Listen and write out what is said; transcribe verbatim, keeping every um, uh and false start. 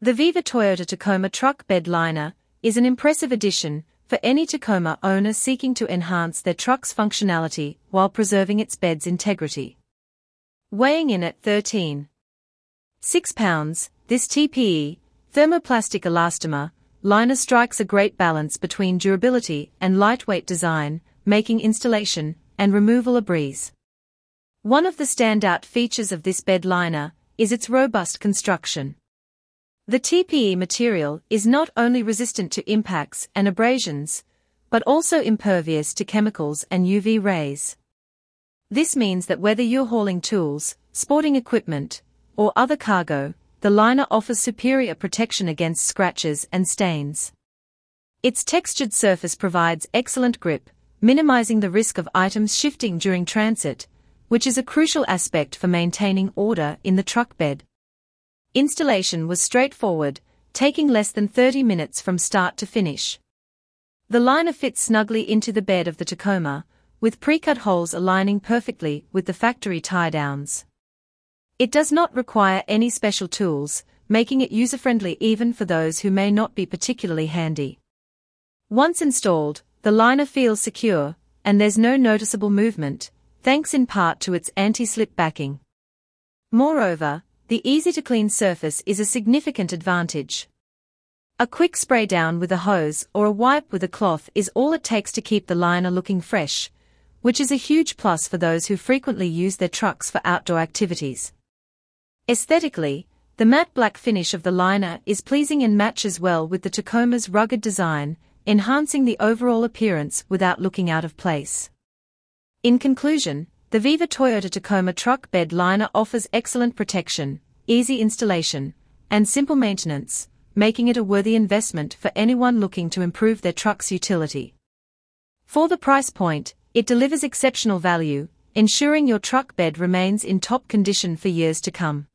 The Viva Toyota Tacoma Truck Bed Liner is an impressive addition for any Tacoma owner seeking to enhance their truck's functionality while preserving its bed's integrity. Weighing in at thirteen point six pounds, this T P E thermoplastic elastomer liner strikes a great balance between durability and lightweight design, making installation and removal a breeze. One of the standout features of this bed liner is its robust construction. The T P E material is not only resistant to impacts and abrasions, but also impervious to chemicals and U V rays. This means that whether you're hauling tools, sporting equipment, or other cargo, the liner offers superior protection against scratches and stains. Its textured surface provides excellent grip, minimizing the risk of items shifting during transit, which is a crucial aspect for maintaining order in the truck bed. Installation was straightforward, taking less than thirty minutes from start to finish. The liner fits snugly into the bed of the Tacoma, with pre-cut holes aligning perfectly with the factory tie-downs. It does not require any special tools, making it user-friendly even for those who may not be particularly handy. Once installed, the liner feels secure, and there's no noticeable movement, thanks in part to its anti-slip backing. Moreover, the easy-to-clean surface is a significant advantage. A quick spray down with a hose or a wipe with a cloth is all it takes to keep the liner looking fresh, which is a huge plus for those who frequently use their trucks for outdoor activities. Aesthetically, the matte black finish of the liner is pleasing and matches well with the Tacoma's rugged design, enhancing the overall appearance without looking out of place. In conclusion, the Viva Toyota Tacoma Truck Bed Liner offers excellent protection, easy installation, and simple maintenance, making it a worthy investment for anyone looking to improve their truck's utility. For the price point, it delivers exceptional value, ensuring your truck bed remains in top condition for years to come.